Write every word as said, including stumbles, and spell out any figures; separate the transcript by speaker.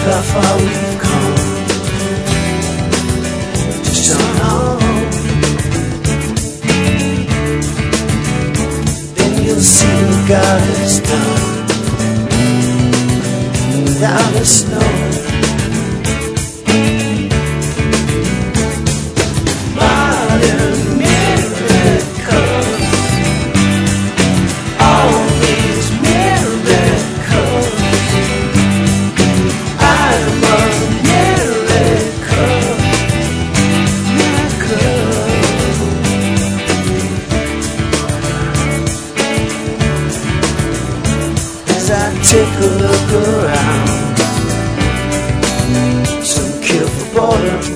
Speaker 1: how far we've come. Just don't know. Then you'll see what God has done without us knowing. Modern miracles, all these miracles. I'm a miracle, miracle. As I take a look around, some kill for boredom,